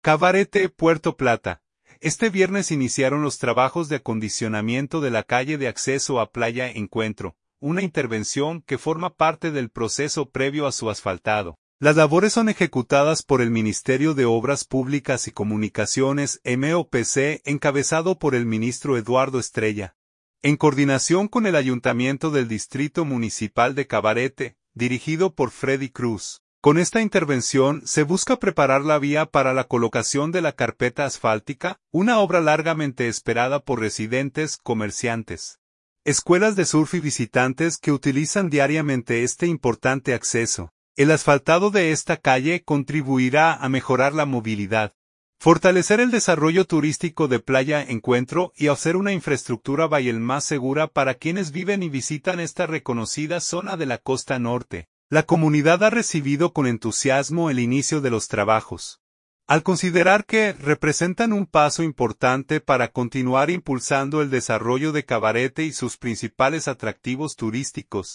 Cabarete, Puerto Plata. Este viernes iniciaron los trabajos de acondicionamiento de la calle de acceso a Playa Encuentro, una intervención que forma parte del proceso previo a su asfaltado. Las labores son ejecutadas por el Ministerio de Obras Públicas y Comunicaciones (MEOPC), encabezado por el ministro Eduardo Estrella, en coordinación con el Ayuntamiento del Distrito Municipal de Cabarete, dirigido por Freddy Cruz. Con esta intervención se busca preparar la vía para la colocación de la carpeta asfáltica, una obra largamente esperada por residentes, comerciantes, escuelas de surf y visitantes que utilizan diariamente este importante acceso. El asfaltado de esta calle contribuirá a mejorar la movilidad, fortalecer el desarrollo turístico de Playa Encuentro y hacer una infraestructura vial más segura para quienes viven y visitan esta reconocida zona de la costa norte. La comunidad ha recibido con entusiasmo el inicio de los trabajos, al considerar que representan un paso importante para continuar impulsando el desarrollo de Cabarete y sus principales atractivos turísticos.